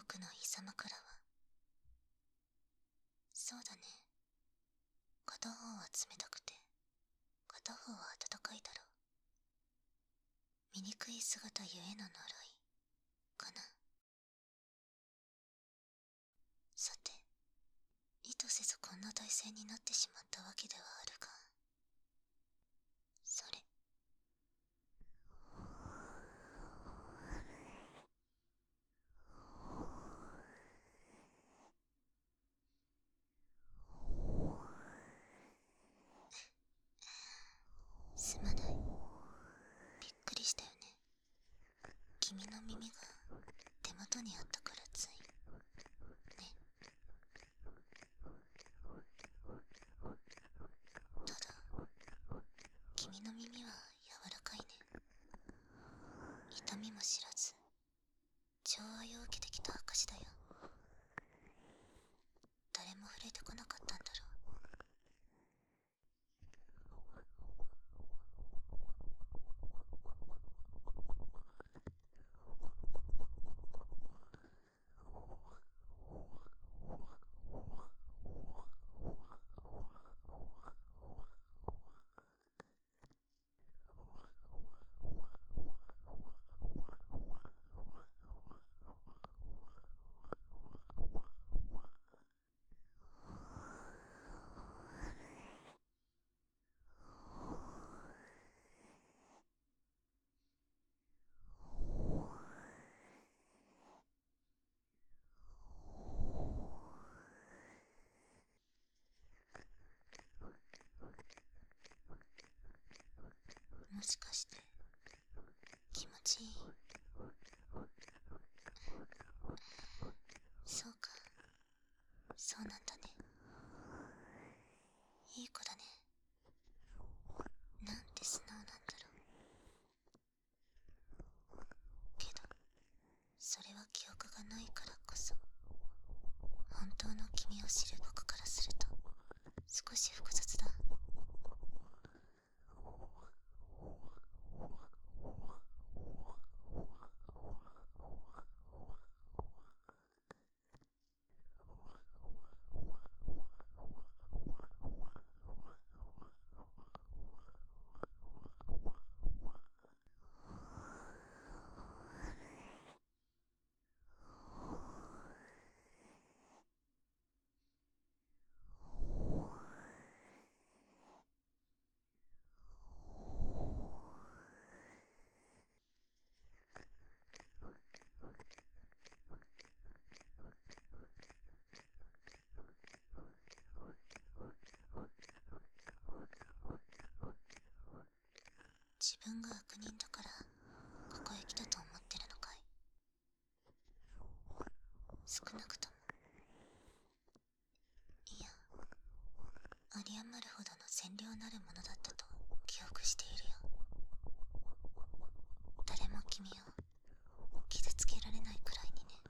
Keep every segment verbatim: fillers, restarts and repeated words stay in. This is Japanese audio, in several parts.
僕の膝枕は、そうだね、片方は冷たくて片方は暖かいだろう。醜い姿ゆえの呪いかな。さて、意図せずこんな体勢になってしまったわけではあるが、それすまない。びっくりしたよね。君の耳が手元にあったからついね。ただ君の耳は柔らかいね。痛みも知らず寵愛を受けてきた証だよ。誰も触れてこなかったんだろう。もしかして気持ちいい？そうか、そうなんだね。いい子だね。なんて素直なんだろう。けどそれは記憶がないからこそ、本当の君を知る僕からすると少し複雑だ。自分が悪人だからここへ来たと思ってるのかい？少なくとも。いや、有り余るほどの善良なるものだったと記憶しているよ。誰も君を傷つけられないくらいにね。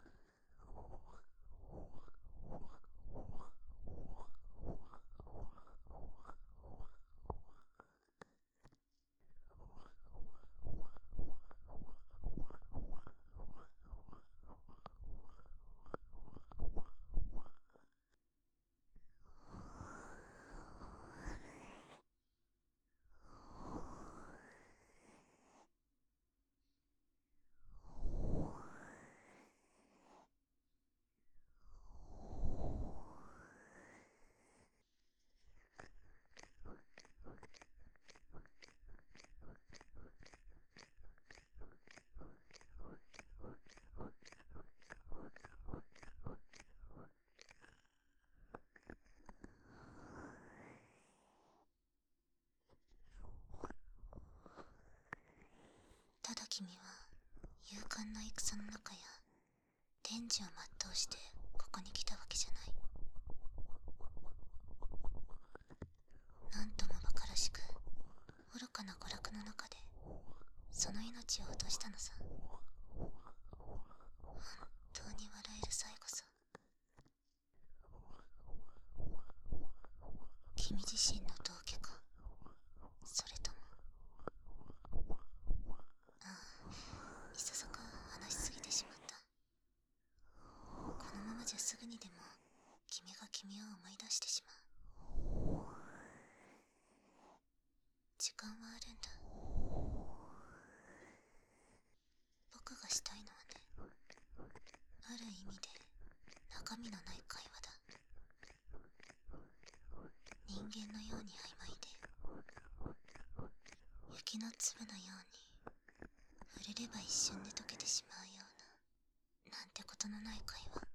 ただ君は勇敢な戦の中や天寿を全うしてここに来たわけじゃない。なんとも馬鹿らしく愚かな娯楽の中でその命を落としたのさ。本当に笑える最後さ。君自身の道化か、それとも。ああ、いささか話しすぎてしまった。 したいのはね、ある意味で中身のない会話だ。人間のように曖昧で、雪の粒のように触れれば一瞬で溶けてしまうような、なんてことのない会話。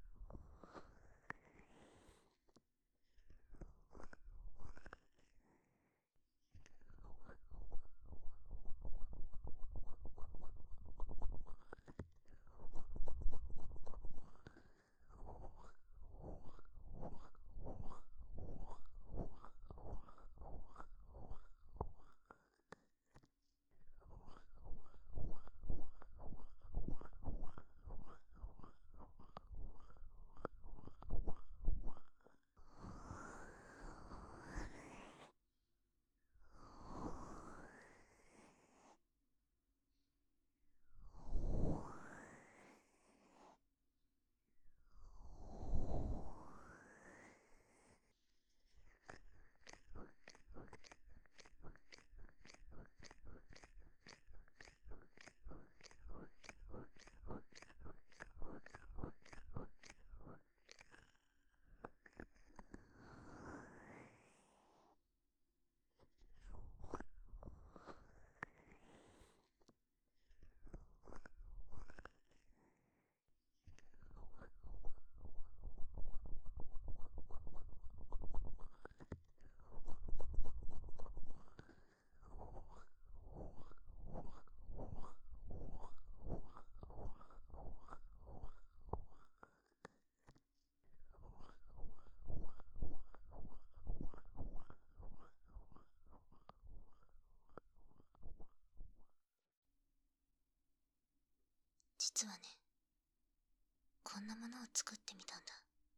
実はね、こんなものを作ってみたんだ。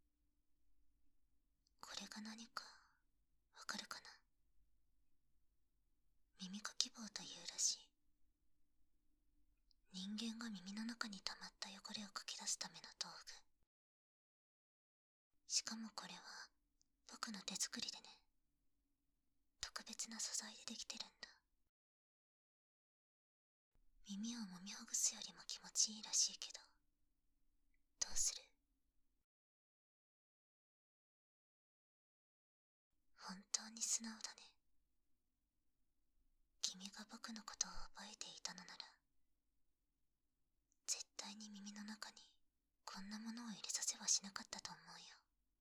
これが何かわかるかな？耳かき棒というらしい。人間が耳の中に溜まった汚れをかき出すための道具。しかもこれは僕の手作りでね、特別な素材でできてるんだ。耳を揉みほぐすよりも気持ちいいらしいけど、どうする？本当に素直だね。君が僕のことを覚えていたのなら、絶対に耳の中にこんなものを入れさせはしなかったと思うよ。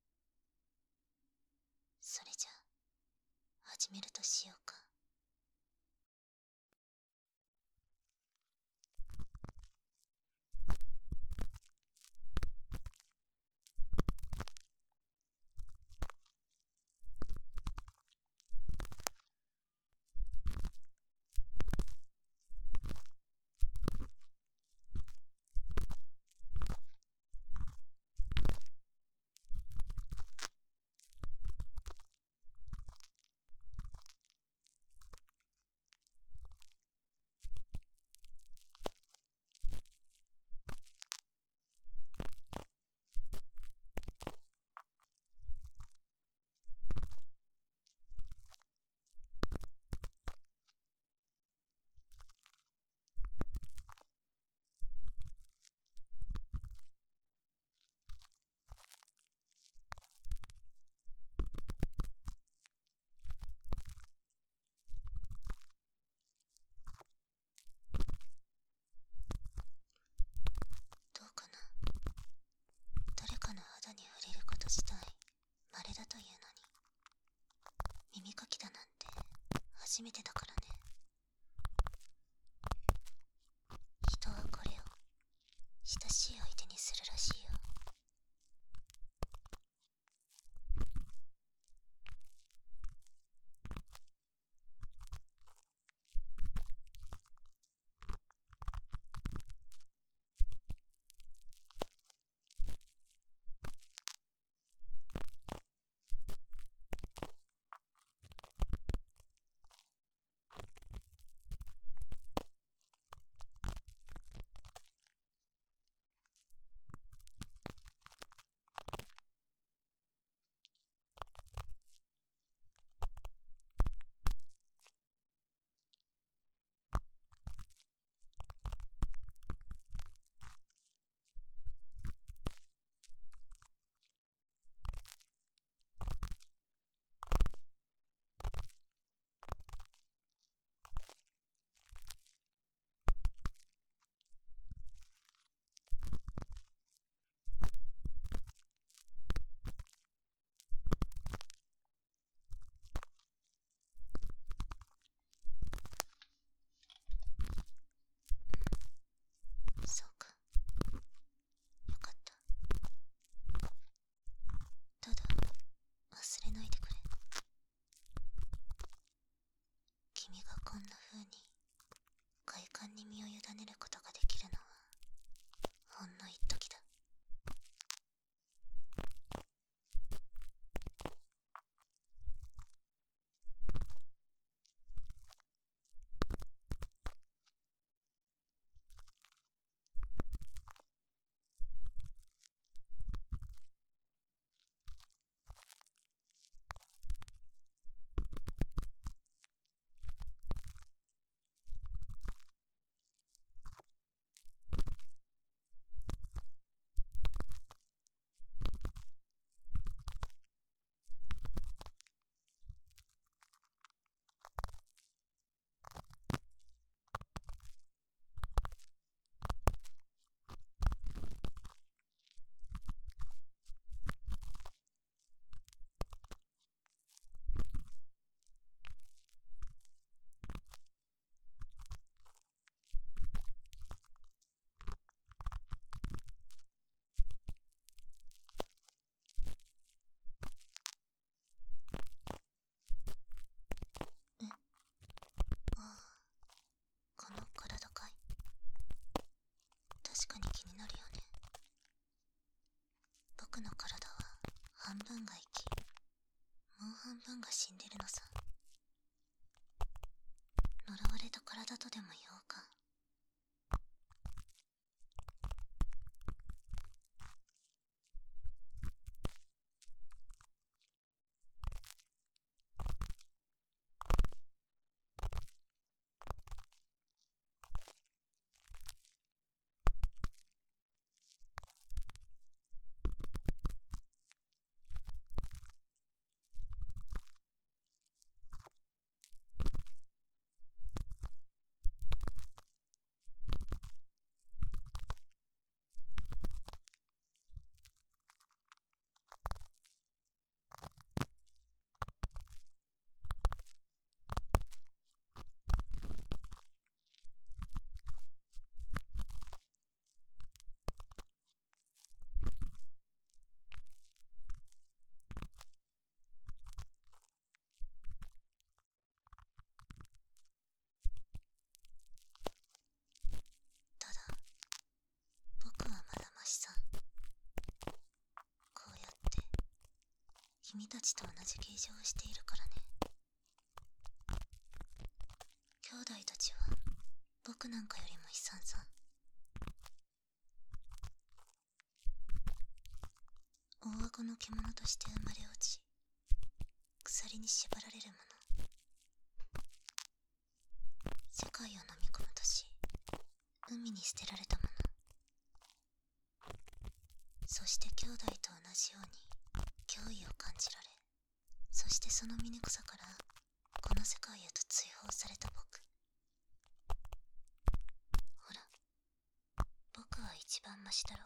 それじゃあ始めるとしようか。 僕の体は半分が生き、もう半分が死んでるのさ。呪われた体とでも言おうか。ただ、僕はまだマシさ。こうやって君たちと同じ形状をしているからね。兄弟たちは僕なんかよりも悲惨さ。大顎の獣として生まれ落ち、鎖に縛られる者、世界を飲み込むとし、海に捨てられた者、そして兄弟と同じように脅威を感じられ、そしてその醜さからこの世界へと追放された僕。ほら、僕は一番マシだろ。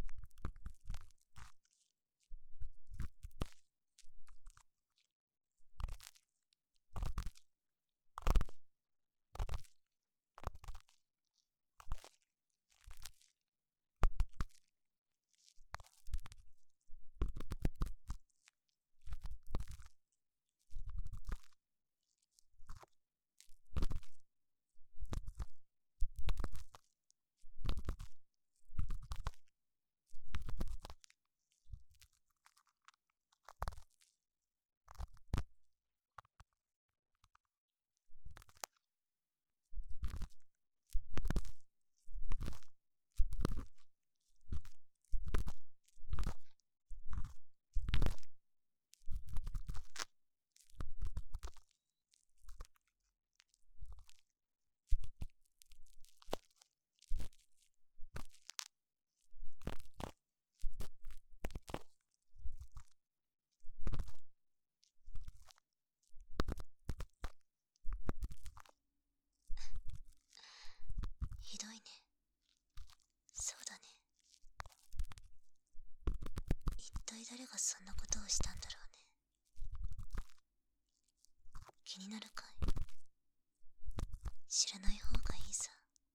ひどいね。そうだね。一体誰がそんなことをしたんだろうね。気になるかい？知らない方がいいさ。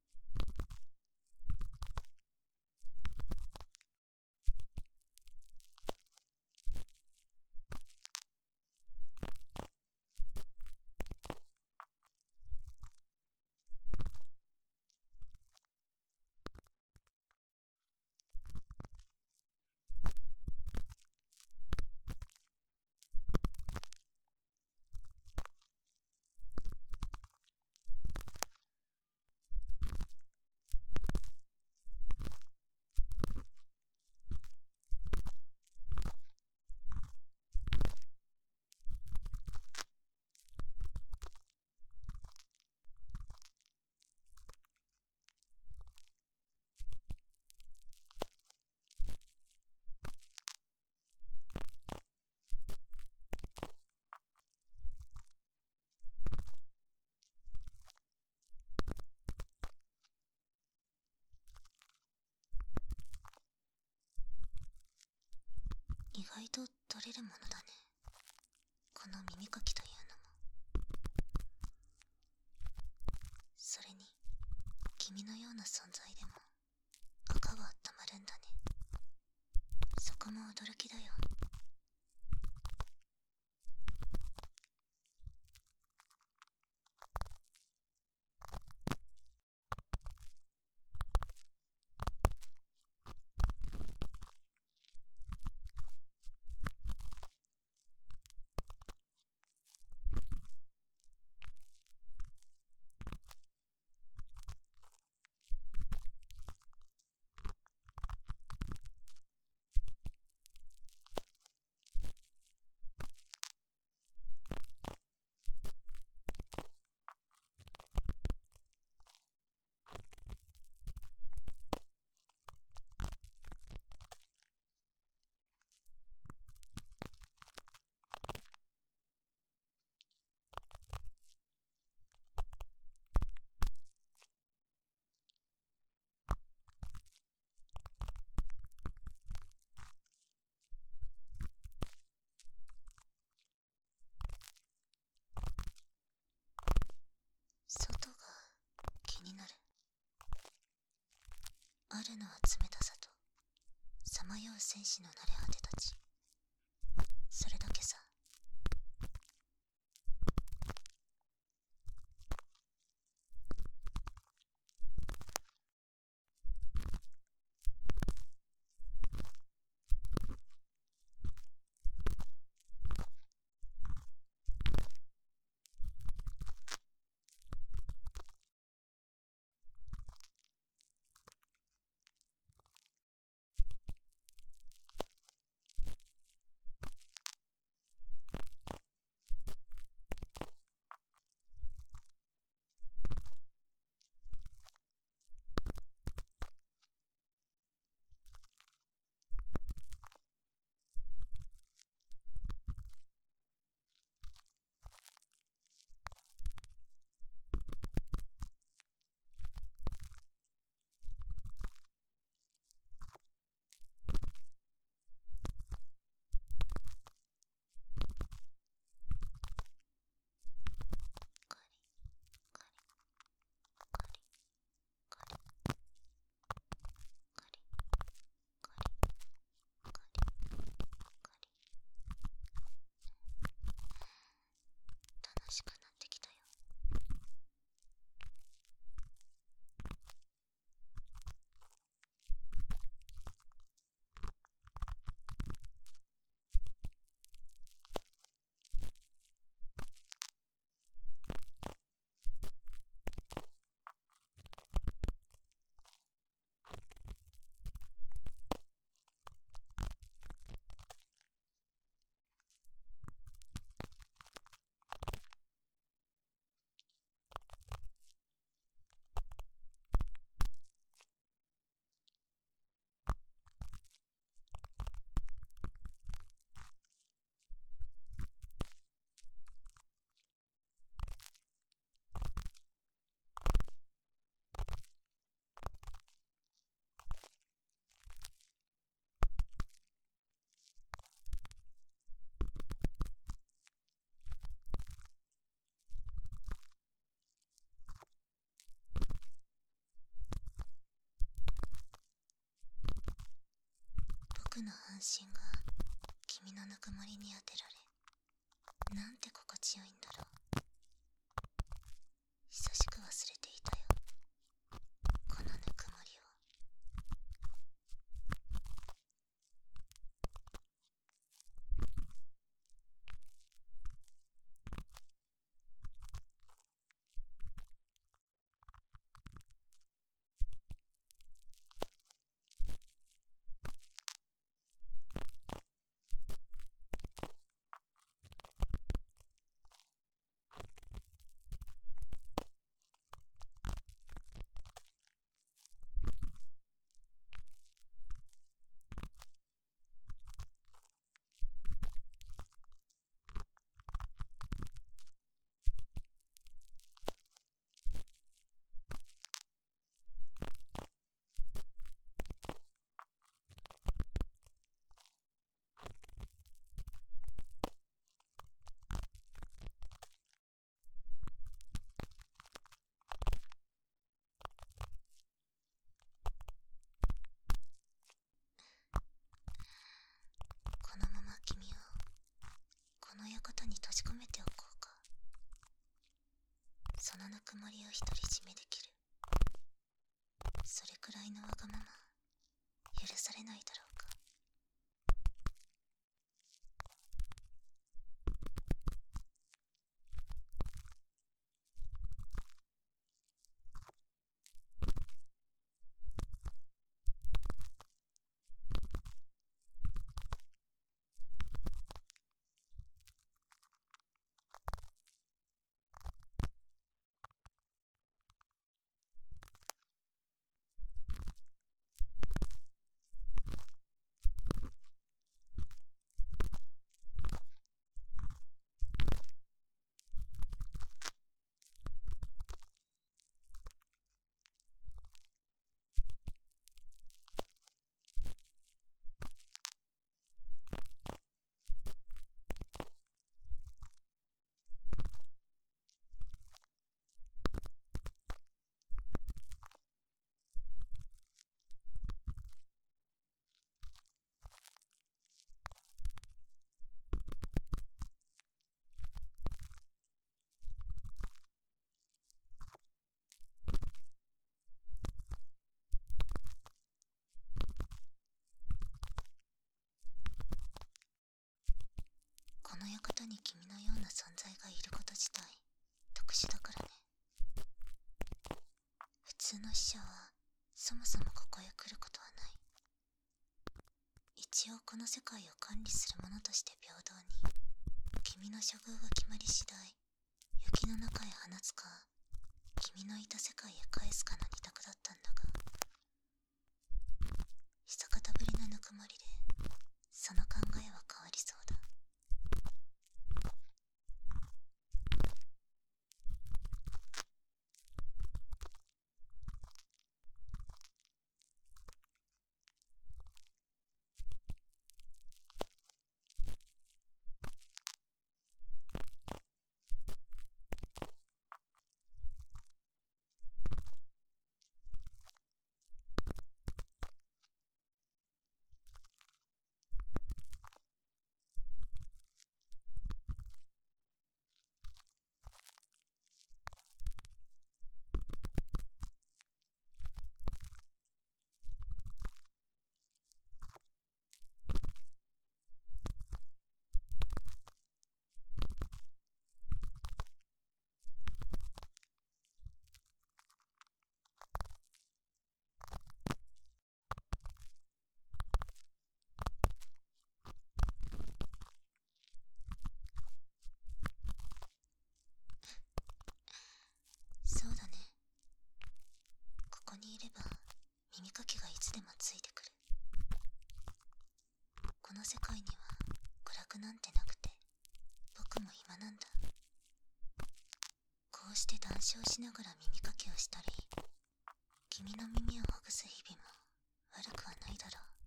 意外と取れるものだね。この耳かきというのも。それに、君のような存在でも赤は温まるんだね。そこも驚きだよ。 るのは冷たさとさまよう戦士の慣れ果てたち、それだけさ。楽しくなってきたよ。僕の半身が君のぬくもりに当てられ、なんて心地よいんだろう。久しく忘れていたよ、このぬくもりを。このまま君をこの館に閉じ込めておこうか。そのぬくもりを独り占めできる。それくらいのわがまま許されないだろうか。 君のような存在がいること自体特殊だからね。普通の死者はそもそもここへ来ることはない。一応この世界を管理する者として平等に、君の処遇が決まり次第雪の中へ放つか君のいた世界へ返すかの二択だったんだが、久方ぶりのぬくもりでその考えは変わりそうだ。そうだね。ここにいれば耳かきがいつでもついてくる。この世界には娯楽なんてなくて僕も暇なんだ。こうして談笑しながら耳かきをしたり、君の耳をほぐす日々も悪くはないだろう。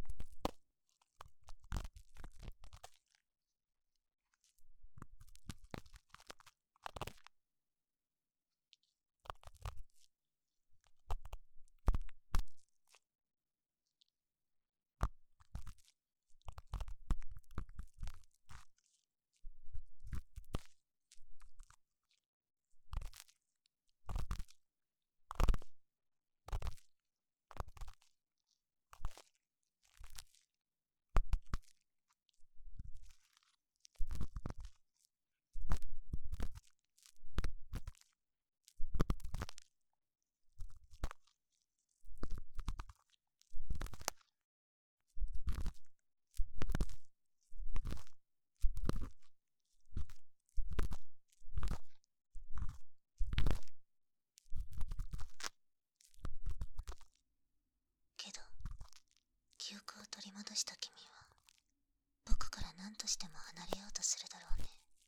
けど記憶を取り戻した君は僕から何としても離れようとするだろうね。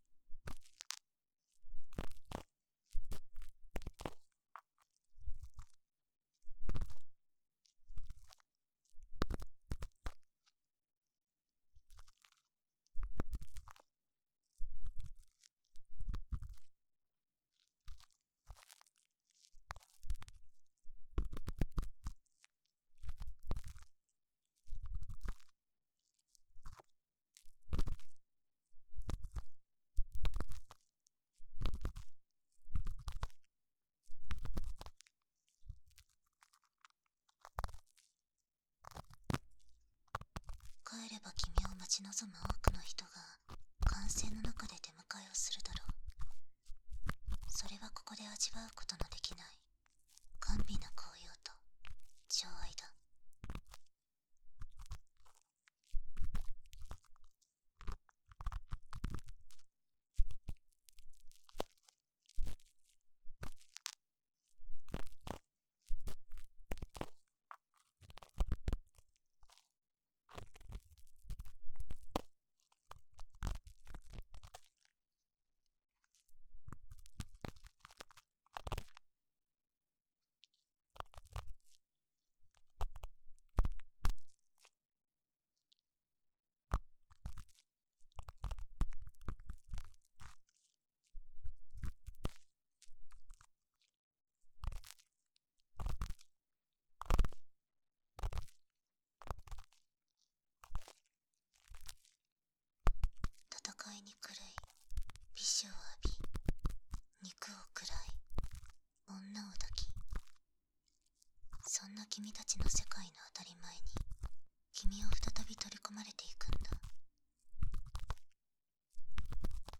帰れば君を待ち望む多くの人が歓声の中で出迎えをするだろう。それはここで味わうことのできない甘美な紅葉と情愛だ。戦いに狂い美酒を浴び肉を食らい女を抱き、そんな君たちの世界の当たり前に君を再び取り込まれていくんだ。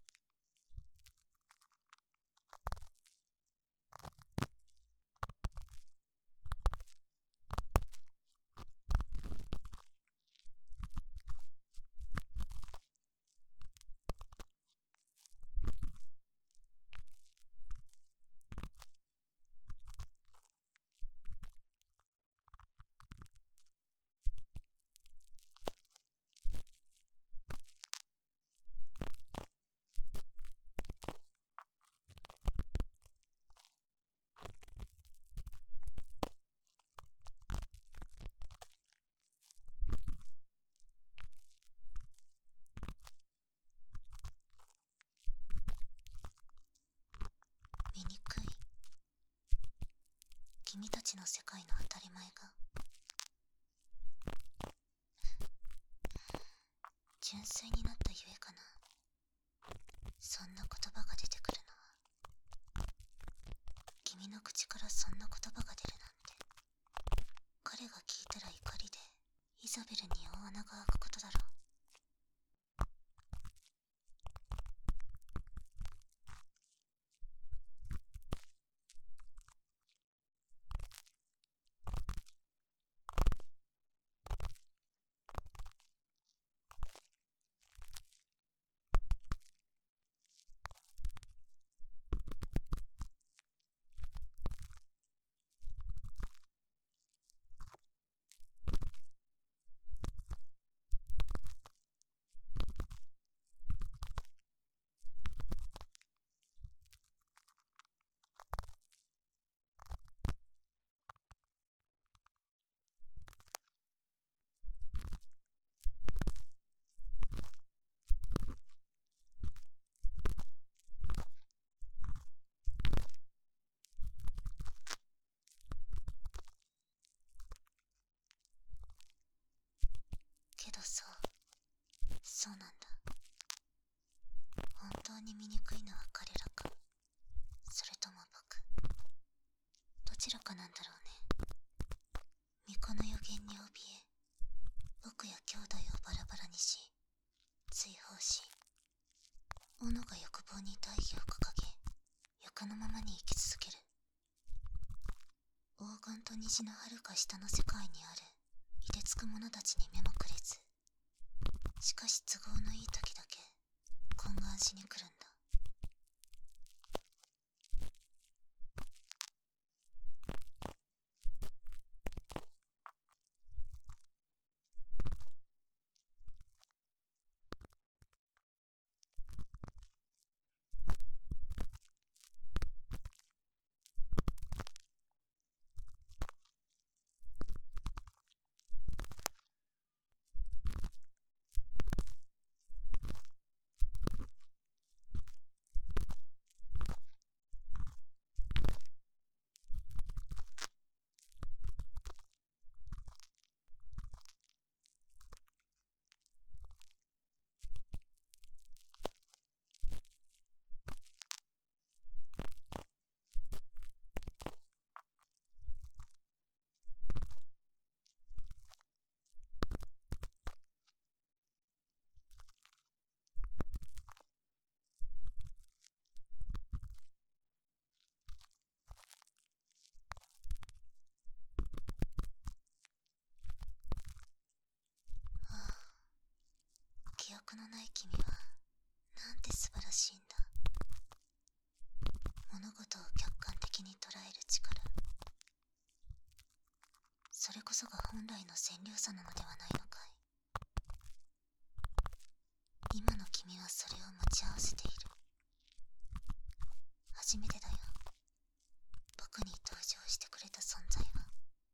ちの世界の当たり前が純粋になったゆえかな。そんな言葉が出てくるのは、君の口からそんな言葉が出るなんて、彼が聞いたら怒りでイザベルに大穴が開くことだろう。けどそう、そうなんだ。本当に醜いのは彼らか、それとも僕、どちらかなんだろうね。巫女の予言に怯え、僕や兄弟をバラバラにし、追放し、斧が欲望に大義を掲げ、欲のままに生き続ける。黄金と虹の遥か下の世界にある凍てつく者たちに目もくれず、しかし都合のいい時だけ懇願しに来るんだ。記憶のない君はなんて素晴らしいんだ。物事を客観的に捉える力、それこそが本来の善良さなのではないのかい。今の君はそれを持ち合わせている。初めてだよ、僕に登場してくれた存在は。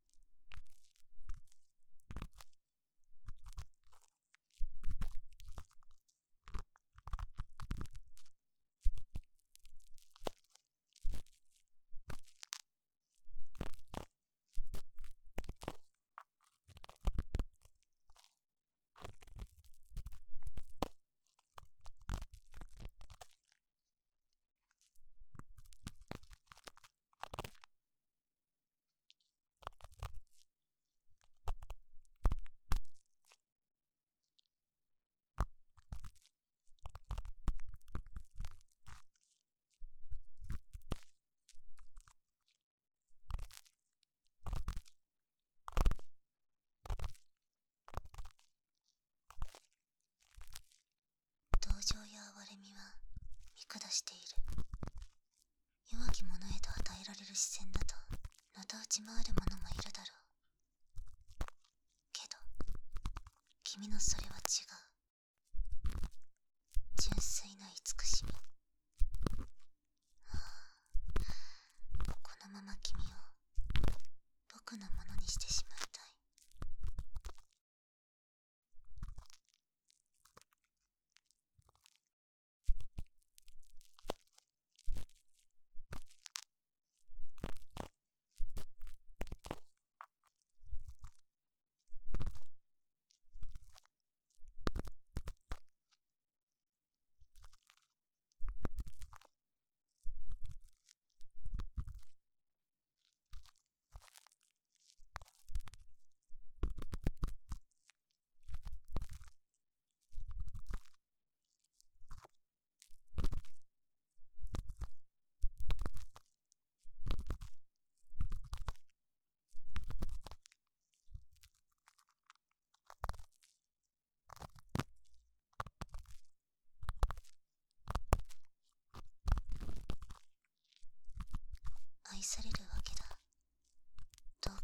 同情や哀れみは見下している。弱き者へと与えられる視線だとのたうち回る者もいるだろう。けど君のそれは違う。純粋な慈しみ。はあ、このまま君を僕のものにしてしまいたい。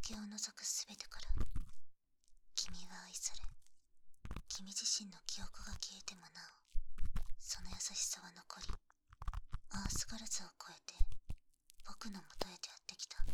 けを除くすべてから君は愛され、君自身の記憶が消えてもなおその優しさは残り、アースガルズを越えて僕の元へとやってきた。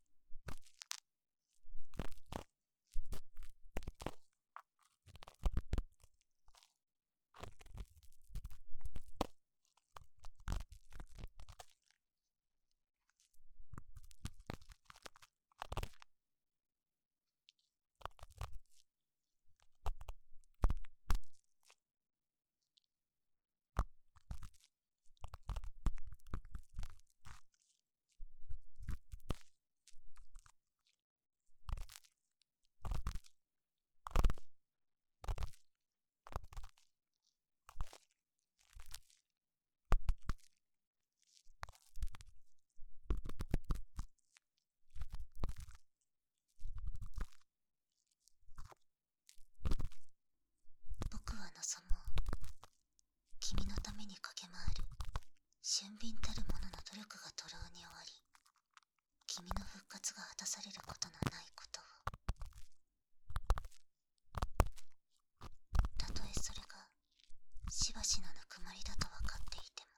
僕は望もう。君のために駆け回る俊敏たる者の努力が徒労に終わり、君の復活が果たされることのないことを。たとえそれがしばしのぬくまりだと分かっていても。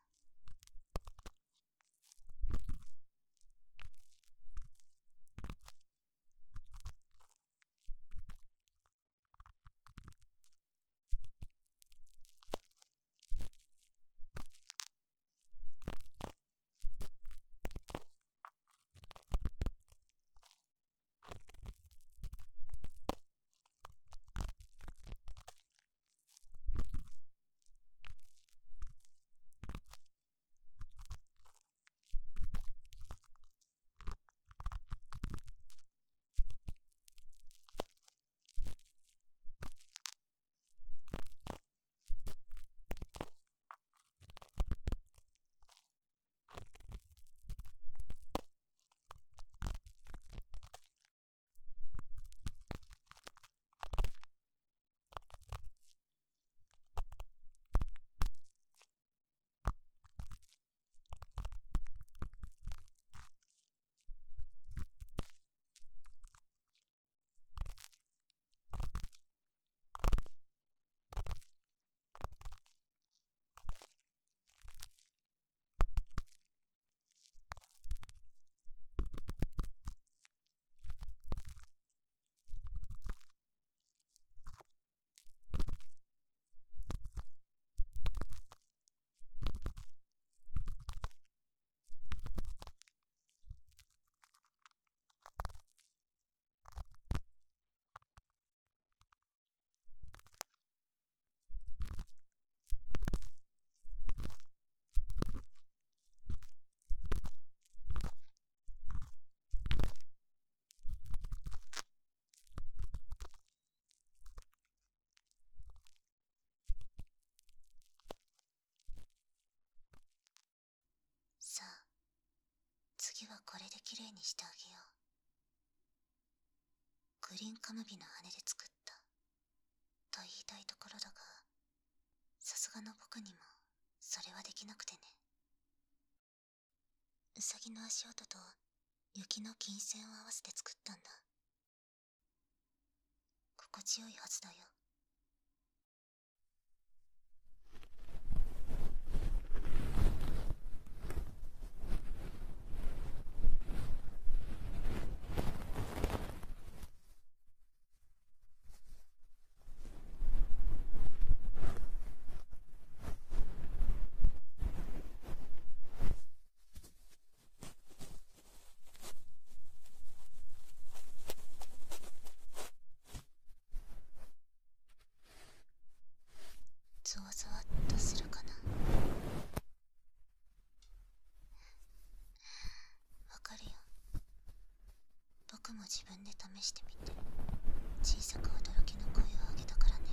さあ、次はこれできれいにしてあげよう。グリーンカムビの羽で作ったと言いたいところだが、さすがの僕にもそれはできなくてね。ウサギの足音と雪の金線を合わせて作ったんだ。心地よいはずだよ。ゾワゾワっとするかな。わかるよ。僕も自分で試してみて小さく驚きの声を上げたからね。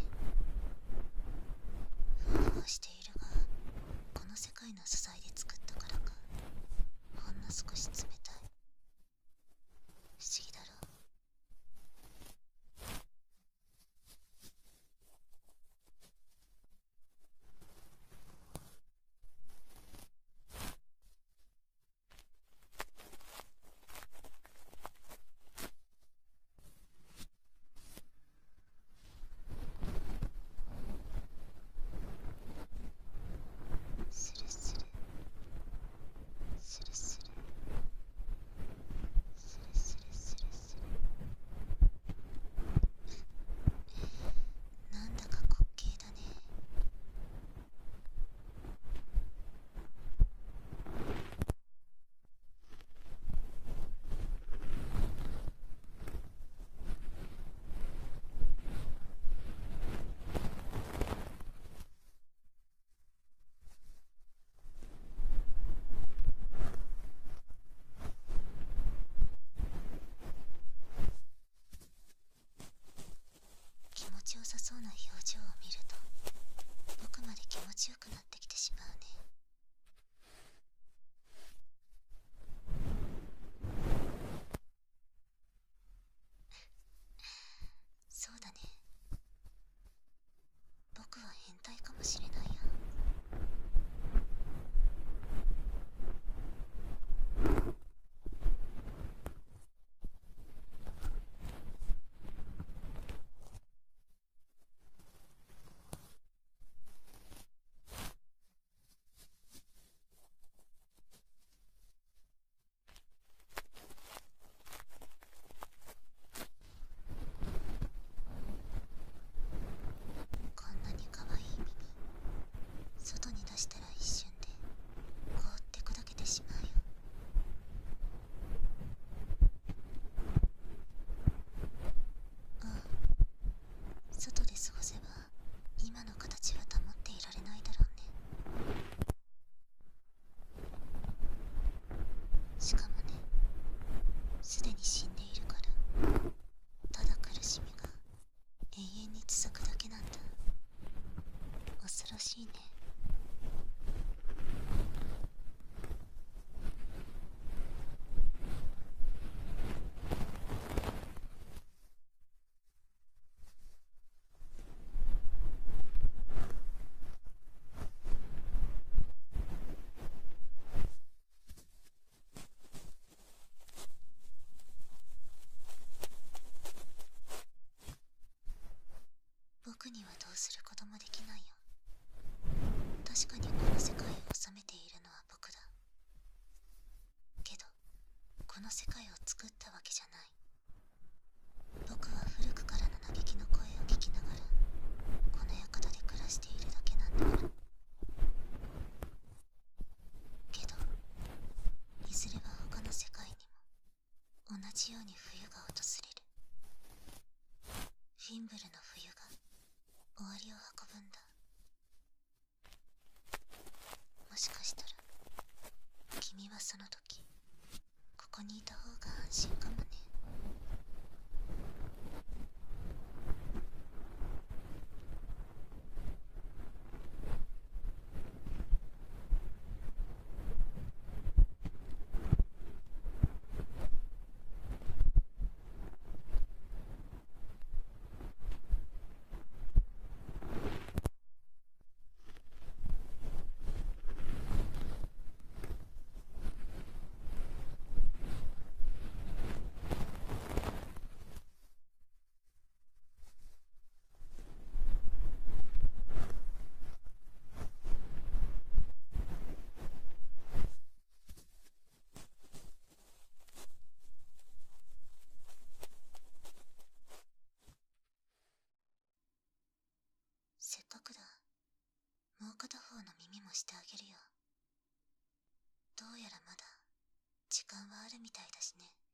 ふわふわしているが、この世界の素材で作ったからかほんの少し冷たい。不思議だろう。 することもできないよ。確かにこの世界を治めているのは僕だ。けどこの世界を作ったわけじゃない。僕は古くからの嘆きの声を聞きながらこの館で暮らしているだけなんだから。けどいずれは他の世界にも同じように冬が訪れる。フィンブルの冬が終わりを運ぶんだ。もしかしたら君はその時ここにいた方が安心かもね。せっかくだ。もう片方の耳もしてあげるよ。どうやらまだ時間はあるみたいだしね。